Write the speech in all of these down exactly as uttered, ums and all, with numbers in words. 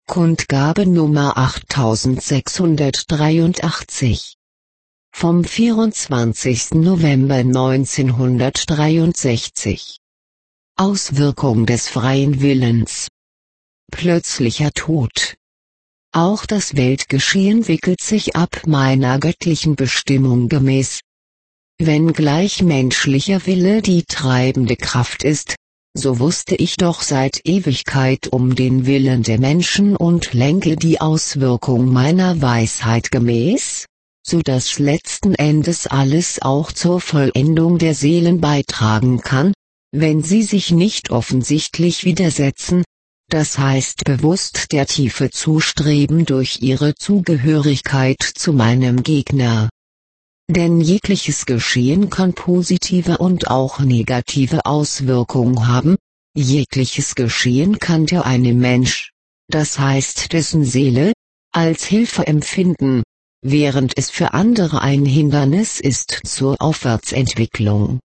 Kundgabe Nummer achttausendsechshundertdreiundachtzig vom vierundzwanzigsten November neunzehnhundertdreiundsechzig. Auswirkung des freien Willens. Plötzlicher Tod. Auch das Weltgeschehen wickelt sich ab meiner göttlichen Bestimmung gemäß. Wenngleich menschlicher Wille die treibende Kraft ist, so wusste ich doch seit Ewigkeit um den Willen der Menschen und lenke die Auswirkung meiner Weisheit gemäß, so dass letzten Endes alles auch zur Vollendung der Seelen beitragen kann, wenn sie sich nicht offensichtlich widersetzen, das heißt bewusst der Tiefe zustreben durch ihre Zugehörigkeit zu meinem Gegner. Denn jegliches Geschehen kann positive und auch negative Auswirkungen haben, jegliches Geschehen kann der eine Mensch, das heißt dessen Seele, als Hilfe empfinden, während es für andere ein Hindernis ist zur Aufwärtsentwicklung.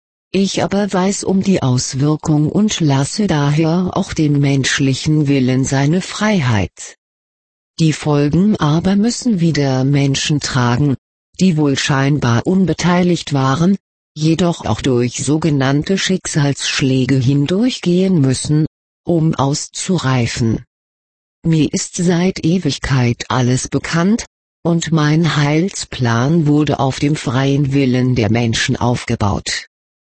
Ich aber weiß um die Auswirkung und lasse daher auch dem menschlichen Willen seine Freiheit. Die Folgen aber müssen wieder Menschen tragen, die wohl scheinbar unbeteiligt waren, jedoch auch durch sogenannte Schicksalsschläge hindurchgehen müssen, um auszureifen. Mir ist seit Ewigkeit alles bekannt, und mein Heilsplan wurde auf dem freien Willen der Menschen aufgebaut.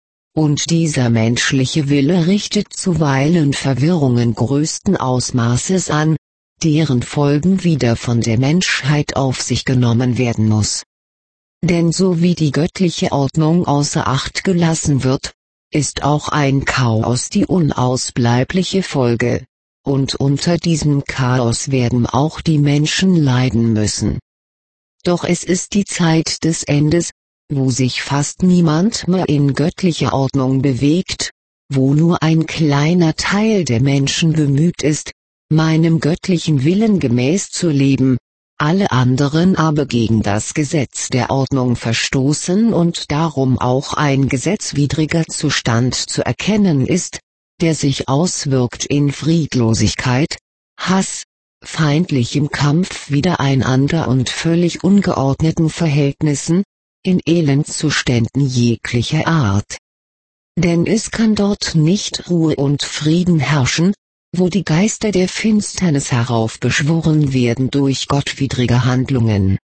Und dieser menschliche Wille richtet zuweilen Verwirrungen größten Ausmaßes an, deren Folgen wieder von der Menschheit auf sich genommen werden muss. Denn so wie die göttliche Ordnung außer Acht gelassen wird, ist auch ein Chaos die unausbleibliche Folge, und unter diesem Chaos werden auch die Menschen leiden müssen. Doch es ist die Zeit des Endes, wo sich fast niemand mehr in göttlicher Ordnung bewegt, wo nur ein kleiner Teil der Menschen bemüht ist, meinem göttlichen Willen gemäß zu leben, alle anderen aber gegen das Gesetz der Ordnung verstoßen und darum auch ein gesetzwidriger Zustand zu erkennen ist, der sich auswirkt in Friedlosigkeit, Hass, feindlichem Kampf widereinander und völlig ungeordneten Verhältnissen, in Elendzuständen jeglicher Art. Denn es kann dort nicht Ruhe und Frieden herrschen, wo die Geister der Finsternis heraufbeschworen werden durch gottwidrige Handlungen.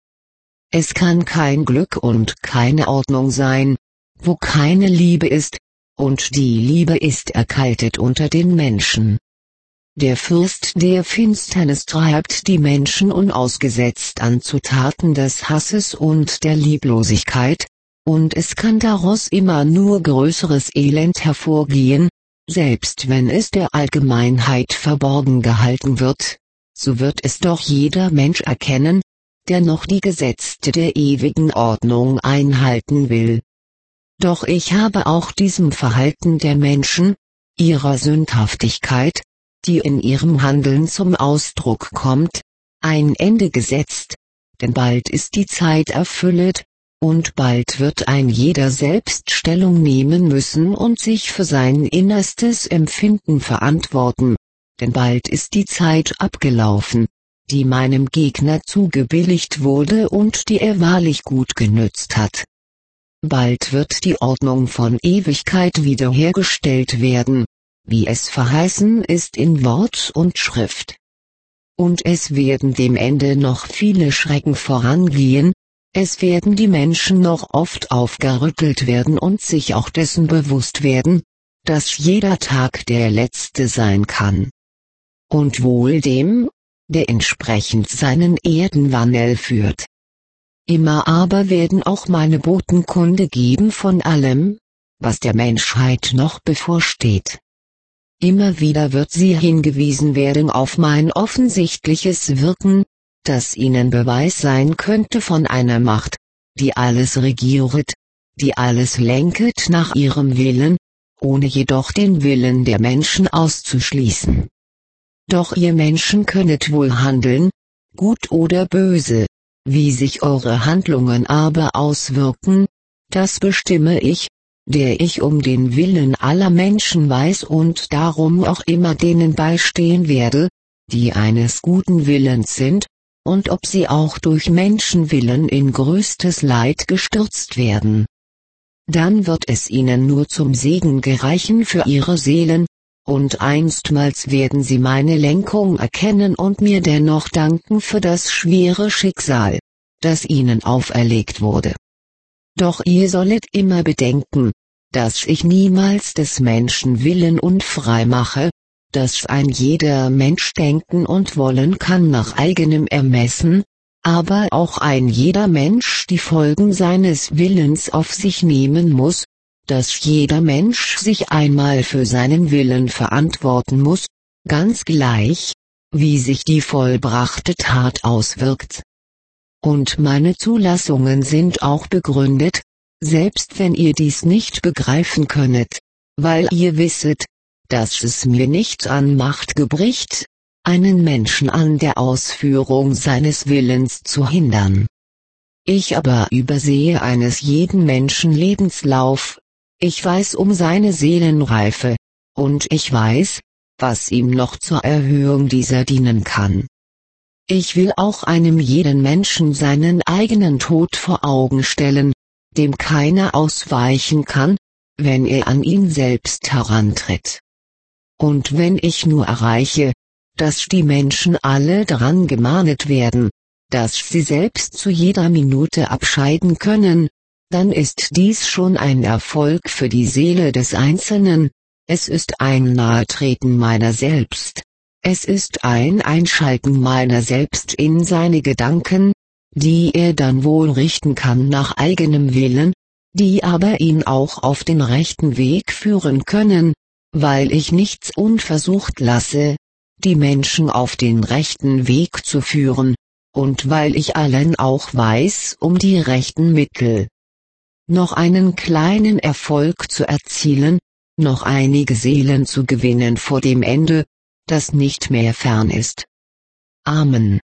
Es kann kein Glück und keine Ordnung sein, wo keine Liebe ist, und die Liebe ist erkaltet unter den Menschen. Der Fürst der Finsternis treibt die Menschen unausgesetzt an zu Taten des Hasses und der Lieblosigkeit, und es kann daraus immer nur größeres Elend hervorgehen. Selbst wenn es der Allgemeinheit verborgen gehalten wird, so wird es doch jeder Mensch erkennen, der noch die Gesetze der ewigen Ordnung einhalten will. Doch ich habe auch diesem Verhalten der Menschen, ihrer Sündhaftigkeit, die in ihrem Handeln zum Ausdruck kommt, ein Ende gesetzt, denn bald ist die Zeit erfüllet, und bald wird ein jeder selbst Stellung nehmen müssen und sich für sein innerstes Empfinden verantworten, denn bald ist die Zeit abgelaufen, die meinem Gegner zugebilligt wurde und die er wahrlich gut genützt hat. Bald wird die Ordnung von Ewigkeit wiederhergestellt werden, wie es verheißen ist in Wort und Schrift. Und es werden dem Ende noch viele Schrecken vorangehen, es werden die Menschen noch oft aufgerüttelt werden und sich auch dessen bewusst werden, dass jeder Tag der letzte sein kann. Und wohl dem, der entsprechend seinen Erdenwandel führt. Immer aber werden auch meine Boten Kunde geben von allem, was der Menschheit noch bevorsteht. Immer wieder wird sie hingewiesen werden auf mein offensichtliches Wirken, das ihnen Beweis sein könnte von einer Macht, die alles regieret, die alles lenket nach ihrem Willen, ohne jedoch den Willen der Menschen auszuschließen. Doch ihr Menschen könnet wohl handeln, gut oder böse, wie sich eure Handlungen aber auswirken, das bestimme ich, der ich um den Willen aller Menschen weiß und darum auch immer denen beistehen werde, die eines guten Willens sind, und ob sie auch durch Menschenwillen in größtes Leid gestürzt werden. Dann wird es ihnen nur zum Segen gereichen für ihre Seelen, und einstmals werden sie meine Lenkung erkennen und mir dennoch danken für das schwere Schicksal, das ihnen auferlegt wurde. Doch ihr sollet immer bedenken, dass ich niemals des Menschen Willen unfrei mache, dass ein jeder Mensch denken und wollen kann nach eigenem Ermessen, aber auch ein jeder Mensch die Folgen seines Willens auf sich nehmen muss, dass jeder Mensch sich einmal für seinen Willen verantworten muss, ganz gleich, wie sich die vollbrachte Tat auswirkt. Und meine Zulassungen sind auch begründet, selbst wenn ihr dies nicht begreifen könnet, weil ihr wisset, dass es mir nicht an Macht gebricht, einen Menschen an der Ausführung seines Willens zu hindern. Ich aber übersehe eines jeden Menschen Lebenslauf, ich weiß um seine Seelenreife, und ich weiß, was ihm noch zur Erhöhung dieser dienen kann. Ich will auch einem jeden Menschen seinen eigenen Tod vor Augen stellen, dem keiner ausweichen kann, wenn er an ihn selbst herantritt. Und wenn ich nur erreiche, dass die Menschen alle daran gemahnet werden, dass sie selbst zu jeder Minute abscheiden können, dann ist dies schon ein Erfolg für die Seele des Einzelnen, es ist ein Nahetreten meiner selbst, es ist ein Einschalten meiner selbst in seine Gedanken, die er dann wohl richten kann nach eigenem Willen, die aber ihn auch auf den rechten Weg führen können, weil ich nichts unversucht lasse, die Menschen auf den rechten Weg zu führen, und weil ich allen auch weiß um die rechten Mittel. Noch einen kleinen Erfolg zu erzielen, noch einige Seelen zu gewinnen vor dem Ende, das nicht mehr fern ist. Amen.